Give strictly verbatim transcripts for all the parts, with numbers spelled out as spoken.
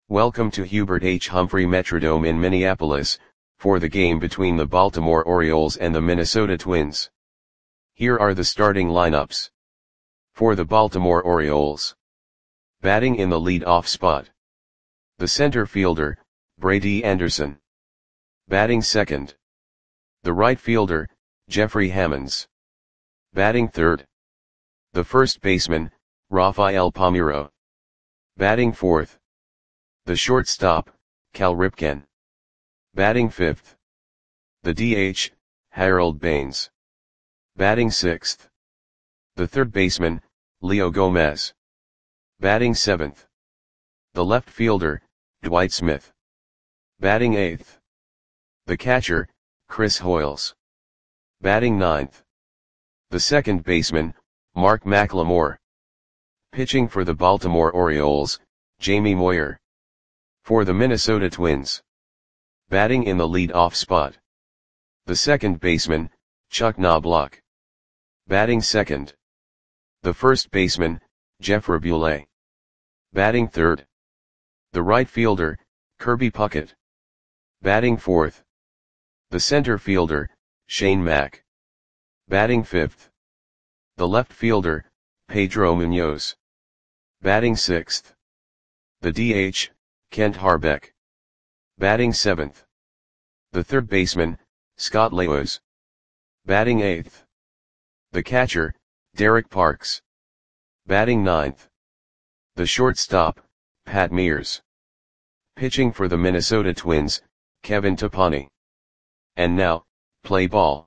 Welcome to Hubert H. Humphrey Metrodome in Minneapolis, for the game between the Baltimore Orioles and the Minnesota Twins. Here are the starting lineups. For the Baltimore Orioles. Batting in the lead-off spot. The center fielder, Brady Anderson. Batting second. The right fielder, Jeffrey Hammonds. Batting third. The first baseman, Rafael Palmeiro. Batting fourth. The shortstop, Cal Ripken. Batting fifth. The D H, Harold Baines. Batting sixth. The third baseman, Leo Gomez. Batting seventh. The left fielder, Dwight Smith. Batting eighth. The catcher, Chris Hoiles. Batting ninth. The second baseman, Mark McLemore. Pitching for the Baltimore Orioles, Jamie Moyer. For the Minnesota Twins. Batting in the lead-off spot. The second baseman, Chuck Knobloch. Batting second. The first baseman, Jeff Raboulet. Batting third. The right fielder, Kirby Puckett. Batting fourth. The center fielder, Shane Mack. Batting fifth. The left fielder, Pedro Munoz. Batting sixth. The D H, Kent Harbeck. Batting seventh. The third baseman, Scott Lewis. Batting eighth. The catcher, Derek Parks. Batting ninth. The shortstop, Pat Mears. Pitching for the Minnesota Twins, Kevin Topani. And now, play ball.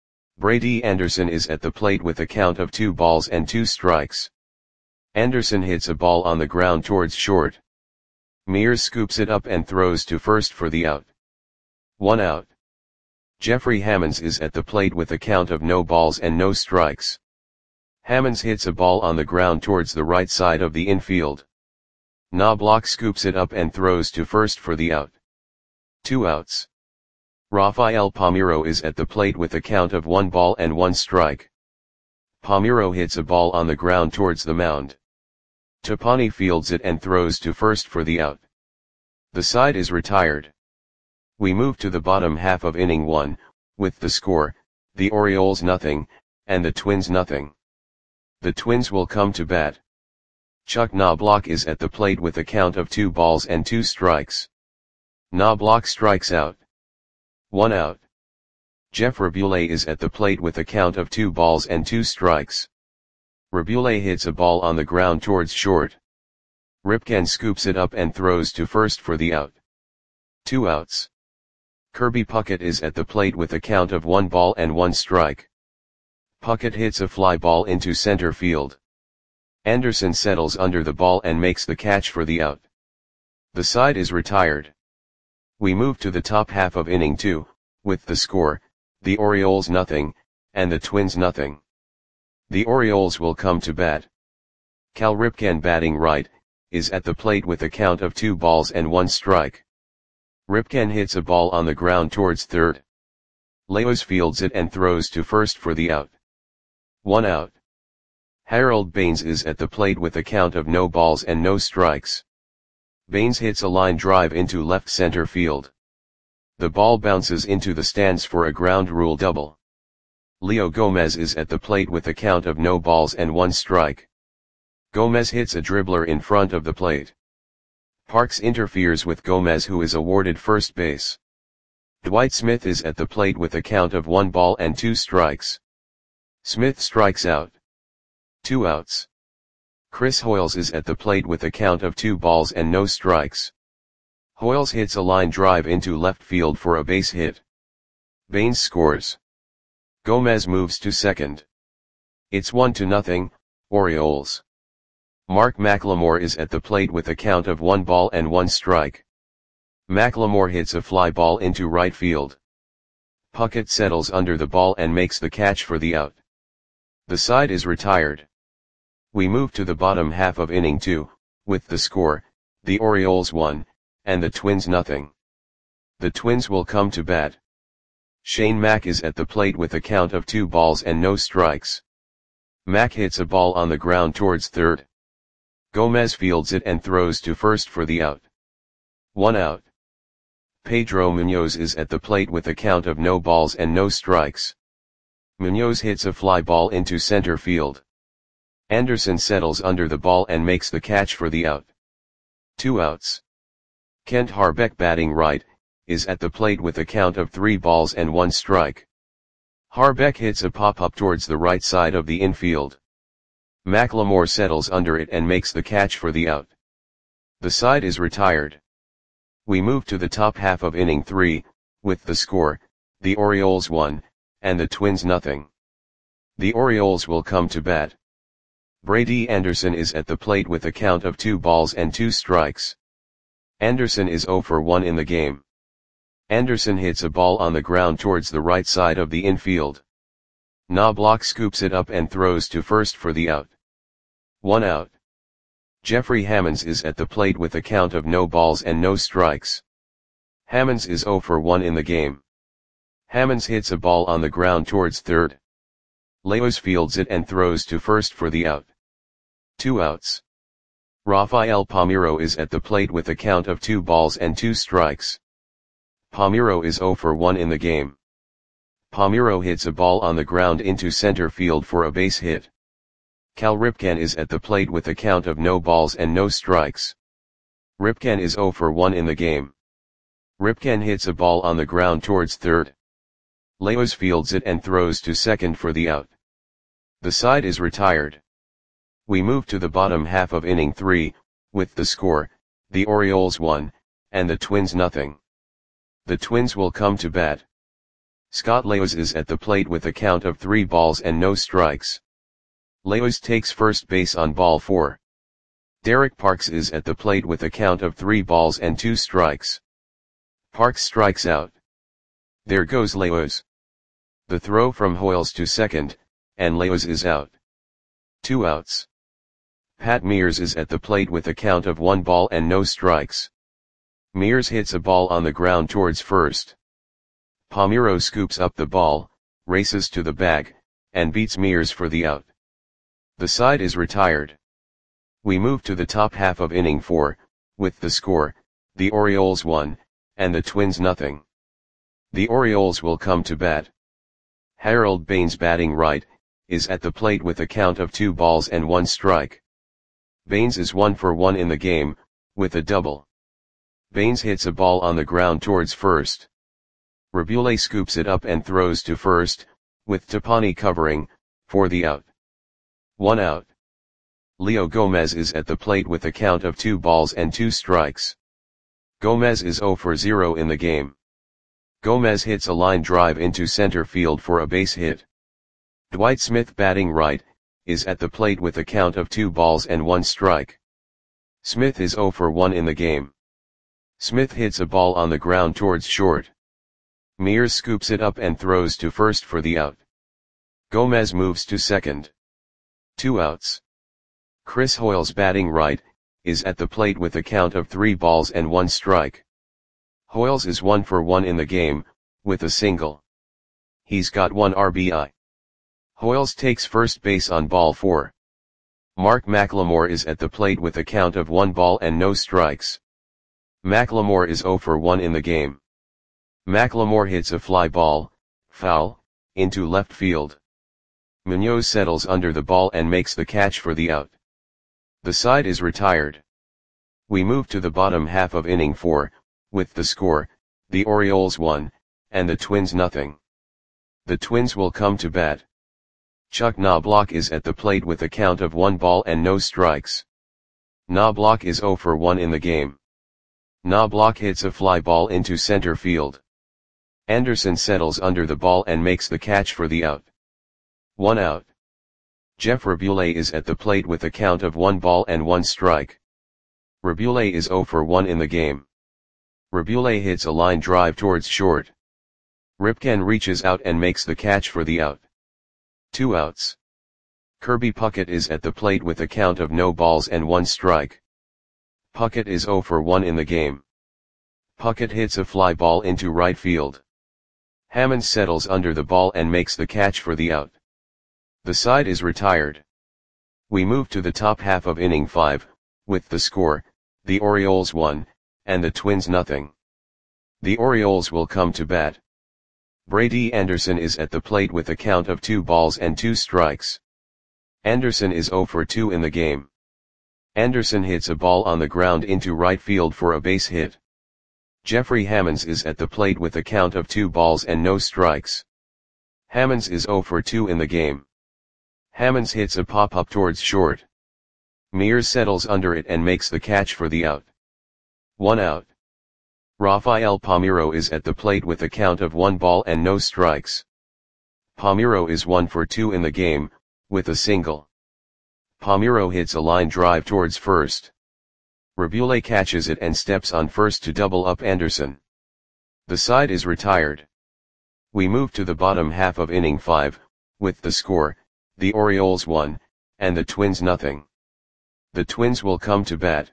Brady Anderson is at the plate with a count of two balls and two strikes. Anderson hits a ball on the ground towards short. Mears scoops it up and throws to first for the out. One out. Jeffrey Hammonds is at the plate with a count of no balls and no strikes. Hammonds hits a ball on the ground towards the right side of the infield. Knobloch scoops it up and throws to first for the out. Two outs. Rafael Palmeiro is at the plate with a count of one ball and one strike. Palmeiro hits a ball on the ground towards the mound. Topani fields it and throws to first for the out. The side is retired. We move to the bottom half of inning one, with the score, the Orioles nothing, and the Twins nothing. The Twins will come to bat. Chuck Knobloch is at the plate with a count of two balls and two strikes. Knobloch strikes out. One out. Jeff Raboulet is at the plate with a count of two balls and two strikes. Raboulet hits a ball on the ground towards short. Ripken scoops it up and throws to first for the out. Two outs. Kirby Puckett is at the plate with a count of one ball and one strike. Puckett hits a fly ball into center field. Anderson settles under the ball and makes the catch for the out. The side is retired. We move to the top half of inning two, with the score, the Orioles nothing, and the Twins nothing. The Orioles will come to bat. Cal Ripken batting right, is at the plate with a count of two balls and one strike. Ripken hits a ball on the ground towards third. Lewis fields it and throws to first for the out. One out. Harold Baines is at the plate with a count of no balls and no strikes. Baines hits a line drive into left center field. The ball bounces into the stands for a ground rule double. Leo Gomez is at the plate with a count of no balls and one strike. Gomez hits a dribbler in front of the plate. Parks interferes with Gomez, who is awarded first base. Dwight Smith is at the plate with a count of one ball and two strikes. Smith strikes out. Two outs. Chris Hoiles is at the plate with a count of two balls and no strikes. Hoiles hits a line drive into left field for a base hit. Baines scores. Gomez moves to second. It's one to nothing, Orioles. Mark McLemore is at the plate with a count of one ball and one strike. McLemore hits a fly ball into right field. Puckett settles under the ball and makes the catch for the out. The side is retired. We move to the bottom half of inning two, with the score, the Orioles one, and the Twins nothing. The Twins will come to bat. Shane Mack is at the plate with a count of two balls and no strikes. Mack hits a ball on the ground towards third. Gomez fields it and throws to first for the out. One out. Pedro Munoz is at the plate with a count of no balls and no strikes. Munoz hits a fly ball into center field. Anderson settles under the ball and makes the catch for the out. Two outs. Kent Harbeck, batting right, is at the plate with a count of three balls and one strike. Harbeck hits a pop-up towards the right side of the infield. McLemore settles under it and makes the catch for the out. The side is retired. We move to the top half of inning three, with the score, the Orioles one, and the Twins nothing. The Orioles will come to bat. Brady Anderson is at the plate with a count of two balls and two strikes. Anderson is zero for one in the game. Anderson hits a ball on the ground towards the right side of the infield. Knobloch scoops it up and throws to first for the out. One out. Jeffrey Hammonds is at the plate with a count of no balls and no strikes. Hammonds is zero for one in the game. Hammonds hits a ball on the ground towards third. Leos fields it and throws to first for the out. Two outs. Rafael Palmeiro is at the plate with a count of two balls and two strikes. Palmeiro is zero for one in the game. Palmeiro hits a ball on the ground into center field for a base hit. Cal Ripken is at the plate with a count of no balls and no strikes. Ripken is zero for one in the game. Ripken hits a ball on the ground towards third. Leos fields it and throws to second for the out. The side is retired. We move to the bottom half of inning three, with the score, the Orioles one, and the Twins nothing. The Twins will come to bat. Scott Leos is at the plate with a count of three balls and no strikes. Leos takes first base on ball four. Derek Parks is at the plate with a count of three balls and two strikes. Parks strikes out. There goes Leos. The throw from Hoyles to second, and Leos is out. Two outs. Pat Mears is at the plate with a count of one ball and no strikes. Mears hits a ball on the ground towards first. Palmeiro scoops up the ball, races to the bag, and beats Mears for the out. The side is retired. We move to the top half of inning four, with the score, the Orioles one, and the Twins nothing. The Orioles will come to bat. Harold Baines, batting right, is at the plate with a count of two balls and one strike. Baines is one for one in the game, with a double. Baines hits a ball on the ground towards first. Rabule scoops it up and throws to first, with Tapani covering, for the out. One out. Leo Gomez is at the plate with a count of two balls and two strikes. Gomez is zero for zero in the game. Gomez hits a line drive into center field for a base hit. Dwight Smith, batting right, is at the plate with a count of two balls and one strike. Smith is zero for one in the game. Smith hits a ball on the ground towards short. Mears scoops it up and throws to first for the out. Gomez moves to second. Two outs. Chris Hoyles, batting right, is at the plate with a count of three balls and one strike. Hoyles is one for one in the game, with a single. He's got one R B I. Hoyles takes first base on ball four. Mark McLemore is at the plate with a count of one ball and no strikes. McLemore is zero for one in the game. McLemore hits a fly ball, foul, into left field. Munoz settles under the ball and makes the catch for the out. The side is retired. We move to the bottom half of inning four, with the score, the Orioles one, and the Twins nothing. The Twins will come to bat. Chuck Knobloch is at the plate with a count of one ball and no strikes. Knobloch is zero for one in the game. Knobloch hits a fly ball into center field. Anderson settles under the ball and makes the catch for the out. One out. Jeff Rabule is at the plate with a count of one ball and one strike. Rabule is zero for one in the game. Rabule hits a line drive towards short. Ripken reaches out and makes the catch for the out. Two outs. Kirby Puckett is at the plate with a count of no balls and one strike. Puckett is zero for one in the game. Puckett hits a fly ball into right field. Hammond settles under the ball and makes the catch for the out. The side is retired. We move to the top half of inning five, with the score, the Orioles one, and the Twins nothing. The Orioles will come to bat. Brady Anderson is at the plate with a count of two balls and two strikes. Anderson is zero for two in the game. Anderson hits a ball on the ground into right field for a base hit. Jeffrey Hammonds is at the plate with a count of two balls and no strikes. Hammonds is zero for two in the game. Hammonds hits a pop-up towards short. Mears settles under it and makes the catch for the out. One out. Rafael Palmeiro is at the plate with a count of one ball and no strikes. Palmeiro is one for two in the game, with a single. Palmeiro hits a line drive towards first. Rabule catches it and steps on first to double up Anderson. The side is retired. We move to the bottom half of inning five, with the score, the Orioles one, and the Twins nothing. The Twins will come to bat.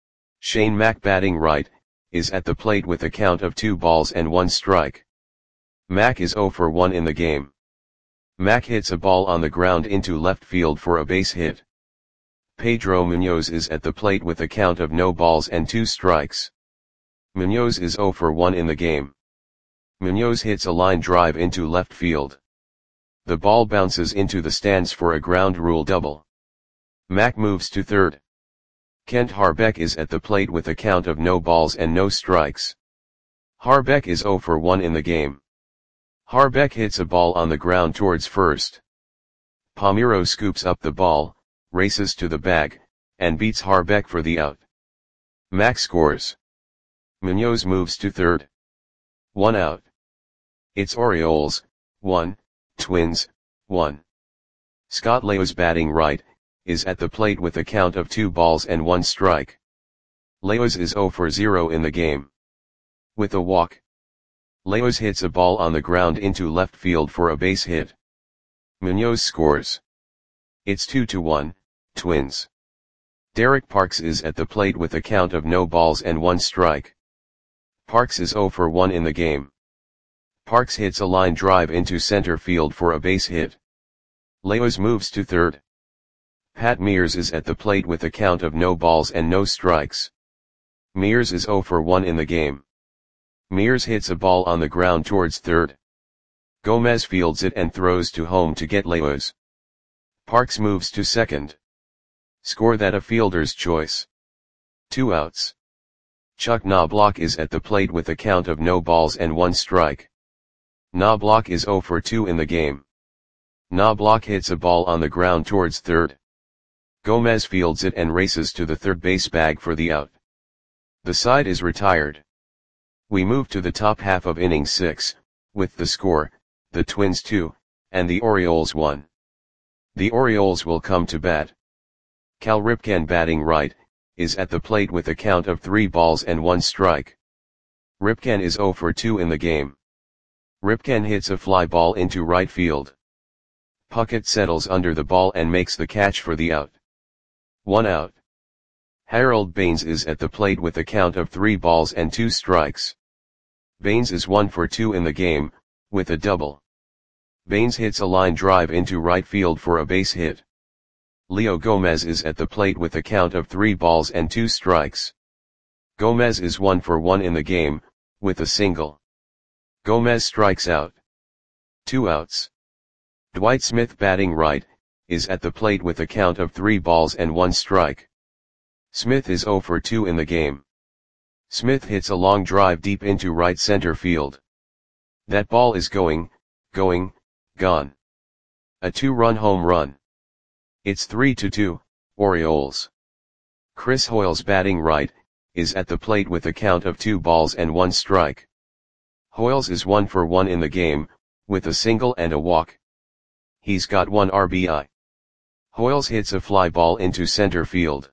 Shane Mack batting right, is at the plate with a count of two balls and one strike. Mack is zero for one in the game. Mack hits a ball on the ground into left field for a base hit. Pedro Munoz is at the plate with a count of no balls and two strikes. Munoz is zero for one in the game. Munoz hits a line drive into left field. The ball bounces into the stands for a ground rule double. Mack moves to third. Kent Harbeck is at the plate with a count of no balls and no strikes. Harbeck is zero for one in the game. Harbeck hits a ball on the ground towards first. Palmeiro scoops up the ball, races to the bag, and beats Harbeck for the out. Mack scores. Munoz moves to third. One out. It's Orioles, one, Twins, one. Scott Leos batting right, is at the plate with a count of two balls and one strike. Leos is zero for zero in the game. With a walk. Leos hits a ball on the ground into left field for a base hit. Munoz scores. It's two to one, Twins. Derek Parks is at the plate with a count of no balls and one strike. Parks is zero for one in the game. Parks hits a line drive into center field for a base hit. Leos moves to third. Pat Mears is at the plate with a count of no balls and no strikes. Mears is zero for one in the game. Mears hits a ball on the ground towards third. Gomez fields it and throws to home to get Leos. Parks moves to second. Score that a fielder's choice. Two outs. Chuck Knobloch is at the plate with a count of no balls and one strike. Knobloch is zero for two in the game. Knobloch hits a ball on the ground towards third. Gomez fields it and races to the third base bag for the out. The side is retired. We move to the top half of inning six, with the score, the Twins two, and the Orioles one. The Orioles will come to bat. Cal Ripken batting right, is at the plate with a count of three balls and one strike. Ripken is zero for two in the game. Ripken hits a fly ball into right field. Puckett settles under the ball and makes the catch for the out. One out. Harold Baines is at the plate with a count of three balls and two strikes. Baines is one for two in the game, with a double. Baines hits a line drive into right field for a base hit. Leo Gomez is at the plate with a count of three balls and two strikes. Gomez is one for one in the game, with a single. Gomez strikes out. Two outs. Dwight Smith batting right, is at the plate with a count of three balls and one strike. Smith is zero for two in the game. Smith hits a long drive deep into right center field. That ball is going, going, gone. A two-run home run. It's three to two, Orioles. Chris Hoiles batting right, is at the plate with a count of two balls and one strike. Hoiles is one for one in the game, with a single and a walk. He's got one R B I. Hoiles hits a fly ball into center field.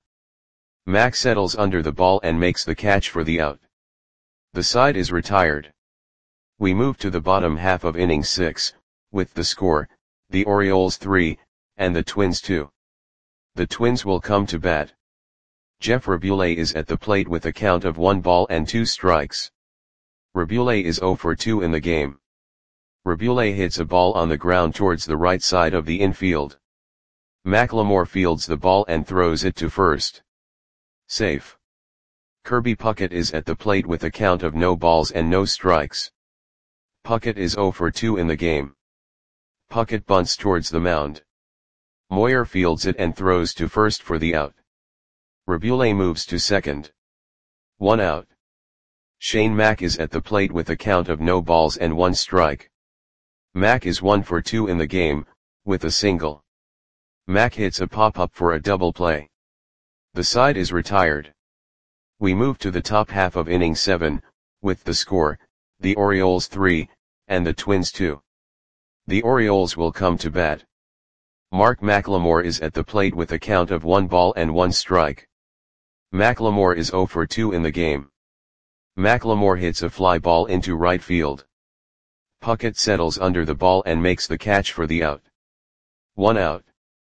Mack settles under the ball and makes the catch for the out. The side is retired. We move to the bottom half of inning six, with the score, the Orioles three, and the Twins two. The Twins will come to bat. Jeff Rabule is at the plate with a count of one ball and two strikes. Rabule is zero for two in the game. Rabule hits a ball on the ground towards the right side of the infield. McLemore fields the ball and throws it to first. Safe. Kirby Puckett is at the plate with a count of no balls and no strikes. Puckett is zero for two in the game. Puckett bunts towards the mound. Moyer fields it and throws to first for the out. Rabule moves to second. One out. Shane Mack is at the plate with a count of no balls and one strike. Mack is one for two in the game, with a single. Mack hits a pop-up for a double play. The side is retired. We move to the top half of inning seven, with the score, the Orioles three, and the Twins two. The Orioles will come to bat. Mark McLemore is at the plate with a count of one ball and one strike. McLemore is zero for two in the game. McLemore hits a fly ball into right field. Puckett settles under the ball and makes the catch for the out. One out.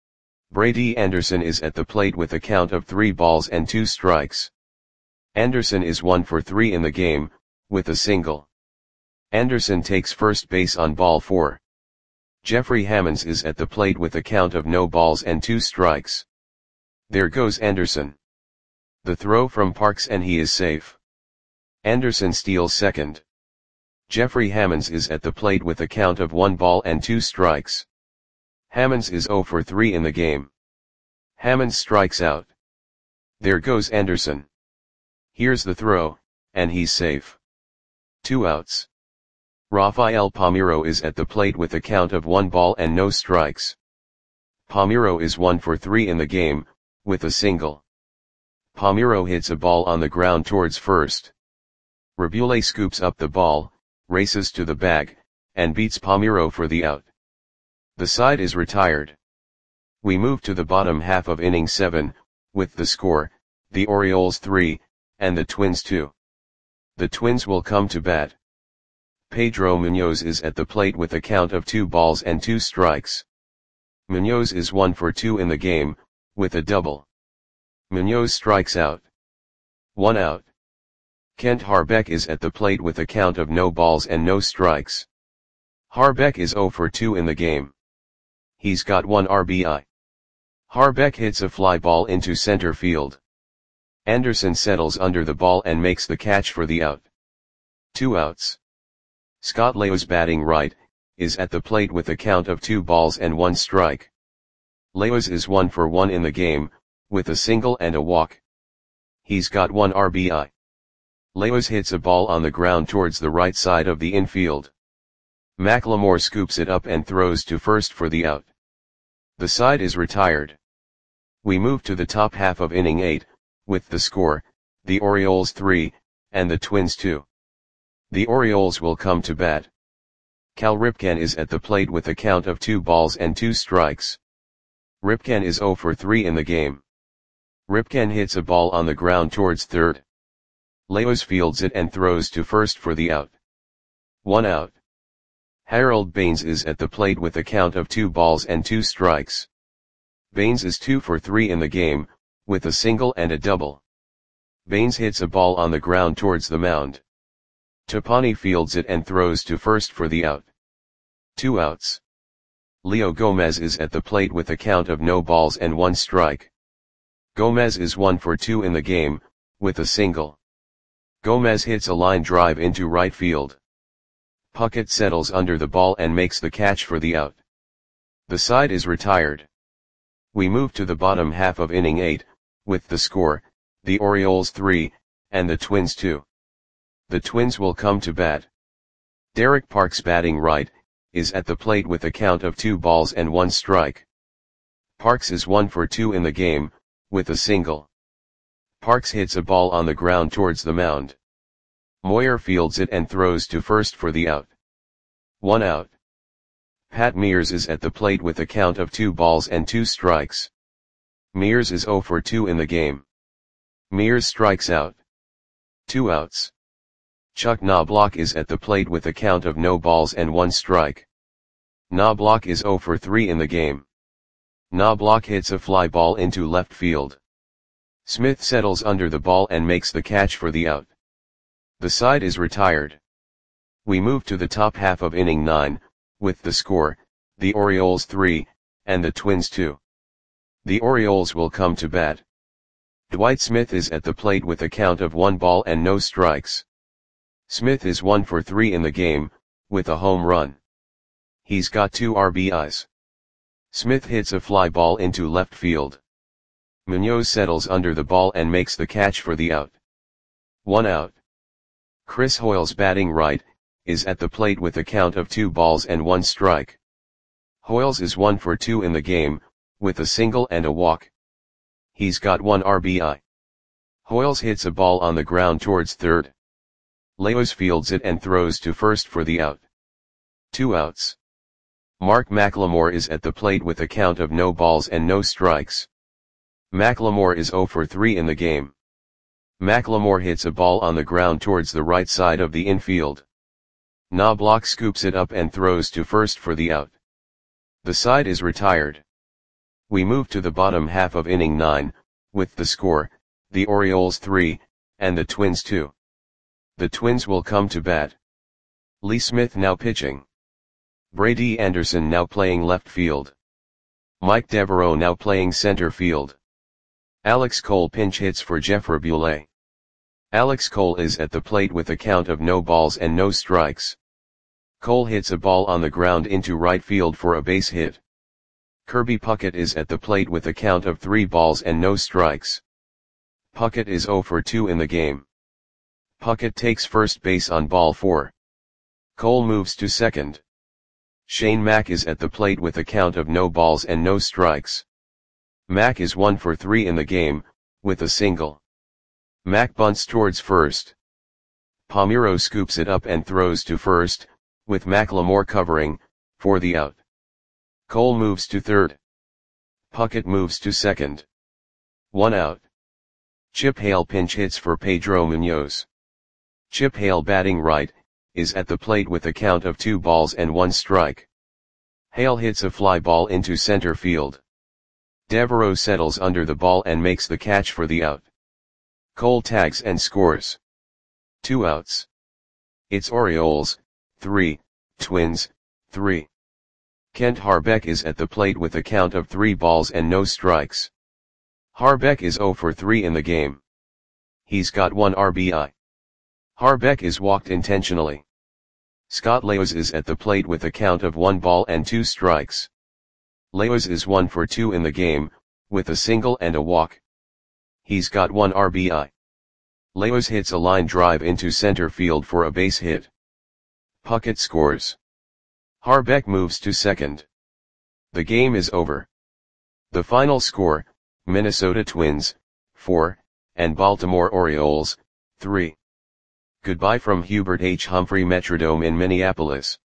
Brady Anderson is at the plate with a count of three balls and two strikes. Anderson is one for three in the game, with a single. Anderson takes first base on ball four. Jeffrey Hammonds is at the plate with a count of no balls and two strikes. There goes Anderson. The throw from Parks and he is safe. Anderson steals second. Jeffrey Hammonds is at the plate with a count of one ball and two strikes. Hammonds is zero for three in the game. Hammonds strikes out. There goes Anderson. Here's the throw, and he's safe. Two outs. Rafael Palmeiro is at the plate with a count of one ball and no strikes. Palmeiro is one for three in the game, with a single. Palmeiro hits a ball on the ground towards first. Rabule scoops up the ball, races to the bag, and beats Palmeiro for the out. The side is retired. We move to the bottom half of inning seven, with the score, the Orioles three, and the Twins two. The Twins will come to bat. Pedro Munoz is at the plate with a count of two balls and two strikes. Munoz is one for two in the game, with a double. Munoz strikes out. One out. Kent Harbeck is at the plate with a count of no balls and no strikes. Harbeck is zero for two in the game. He's got one R B I. Harbeck hits a fly ball into center field. Anderson settles under the ball and makes the catch for the out. Two outs. Scott Leos, batting right, is at the plate with a count of two balls and one strike. Leos is one for one in the game, with a single and a walk. He's got one R B I. Leos hits a ball on the ground towards the right side of the infield. McLemore scoops it up and throws to first for the out. The side is retired. We move to the top half of inning eight, with the score, the Orioles three, and the Twins two. The Orioles will come to bat. Cal Ripken is at the plate with a count of two balls and two strikes. Ripken is zero for three in the game. Ripken hits a ball on the ground towards third. Leos fields it and throws to first for the out. One out. Harold Baines is at the plate with a count of two balls and two strikes. Baines is two for three in the game, with a single and a double. Baines hits a ball on the ground towards the mound. Topani fields it and throws to first for the out. Two outs. Leo Gomez is at the plate with a count of no balls and one strike. Gomez is one for two in the game, with a single. Gomez hits a line drive into right field. Puckett settles under the ball and makes the catch for the out. The side is retired. We move to the bottom half of inning eight, with the score, the Orioles three, and the Twins two. The Twins will come to bat. Derek Parks, batting right, is at the plate with a count of two balls and one strike. Parks is one for two in the game, with a single. Parks hits a ball on the ground towards the mound. Moyer fields it and throws to first for the out. One out. Pat Mears is at the plate with a count of two balls and two strikes. Mears is zero for two in the game. Mears strikes out. Two outs. Chuck Knobloch is at the plate with a count of no balls and one strike. Knobloch is zero for three in the game. Knobloch hits a fly ball into left field. Smith settles under the ball and makes the catch for the out. The side is retired. We move to the top half of inning nine, with the score, the Orioles three, and the Twins two. The Orioles will come to bat. Dwight Smith is at the plate with a count of one ball and no strikes. Smith is one for three in the game, with a home run. He's got two R B Is. Smith hits a fly ball into left field. Munoz settles under the ball and makes the catch for the out. One out. Chris Hoiles, batting right, is at the plate with a count of two balls and one strike. Hoiles is one for two in the game, with a single and a walk. He's got one R B I. Hoiles hits a ball on the ground towards third. Leos fields it and throws to first for the out. Two outs. Mark McLemore is at the plate with a count of no balls and no strikes. McLemore is zero for three in the game. McLemore hits a ball on the ground towards the right side of the infield. Knobloch scoops it up and throws to first for the out. The side is retired. We move to the bottom half of inning nine, with the score, the Orioles three, and the Twins two. The Twins will come to bat. Lee Smith now pitching. Brady Anderson now playing left field. Mike Devereaux now playing center field. Alex Cole pinch hits for Jeff Raboulet. Alex Cole is at the plate with a count of no balls and no strikes. Cole hits a ball on the ground into right field for a base hit. Kirby Puckett is at the plate with a count of three balls and no strikes. Puckett is zero for two in the game. Puckett takes first base on ball four. Cole moves to second. Shane Mack is at the plate with a count of no balls and no strikes. Mack is one for three in the game, with a single. Mack bunts towards first. Palmeiro scoops it up and throws to first, with McLemore covering, for the out. Cole moves to third. Puckett moves to second. One out. Chip Hale pinch hits for Pedro Munoz. Chip Hale, batting right, is at the plate with a count of two balls and one strike. Hale hits a fly ball into center field. Devereaux settles under the ball and makes the catch for the out. Cole tags and scores. Two outs. It's Orioles, three, Twins, three. Kent Harbeck is at the plate with a count of three balls and no strikes. Harbeck is zero for three in the game. He's got one R B I. Harbeck is walked intentionally. Scott Leos is at the plate with a count of one ball and two strikes. Leos is one for two in the game, with a single and a walk. He's got one R B I. Leos hits a line drive into center field for a base hit. Puckett scores. Harbeck moves to second. The game is over. The final score, Minnesota Twins, four, and Baltimore Orioles, three. Goodbye from Hubert H. Humphrey Metrodome in Minneapolis.